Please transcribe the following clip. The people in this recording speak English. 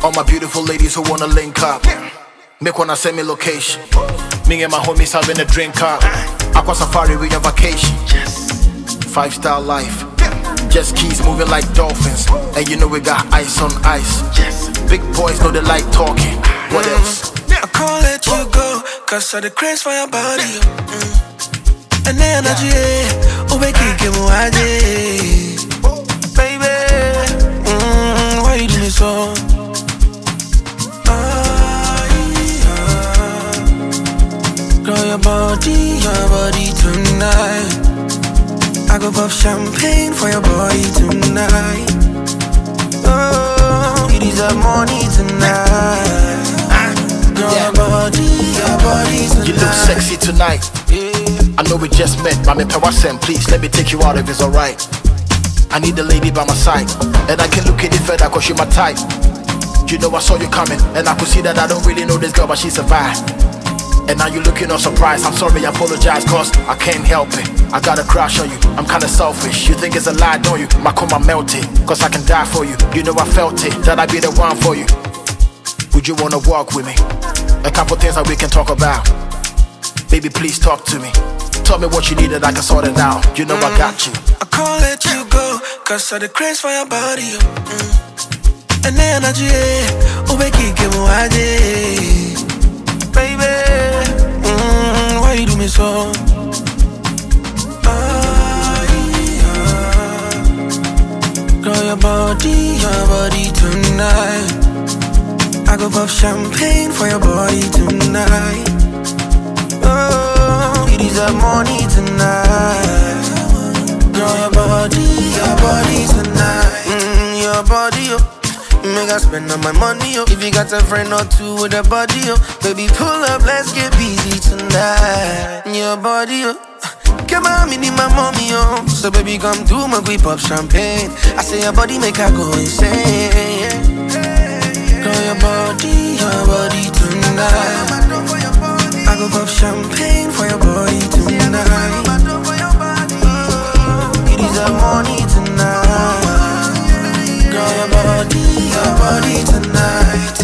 All my beautiful ladies who wanna link up, make wanna send me location. Me and my homies having a drink up. Aqua safari, we on vacation. 5-star life. Jet skis moving like dolphins. And you know we got ice on ice. Big boys know they like talking. What else? I can't let you go, cause of the craze for your body. And the energy, oh, we can't get more baby, why you do me so? Girl, your body tonight. I go pop champagne for your body tonight. Oh, you deserve money tonight. Girl, your body tonight. You look sexy tonight. I know we just met, but me Pewasem, please let me take you out if it's alright. I need a lady by my side, and I can look at it further cause she my type. You know I saw you coming, and I could see that I don't really know this girl, but she survived. And now you looking all surprised. I'm sorry, I apologize, cause I can't help it. I got a crush on you, I'm kinda selfish. You think it's a lie, don't you? My coma melted, cause I can die for you. You know I felt it, that I be the one for you. Would you wanna walk with me? A couple things that we can talk about. Baby, please talk to me. Tell me what you need and I can sort it out. You know I got you. I can't let you go, cause of the craze for your body. And the energy, oh, we can't get more baby, why you do me so? Girl, your body tonight. I go pop champagne for your body tonight. Oh, you deserve money tonight. Girl, your body tonight. Your body, oh. Make I spend all my money, oh. If you got a friend or two with a body, oh, baby, pull up, let's get busy tonight. Your body, oh. Come on, me need my mommy, oh. So baby, come do my quick pop champagne. I say your body make her go insane. Girl, your body tonight. I go pop champagne for your body tonight. You deserve money tonight. Girl, your body tonight.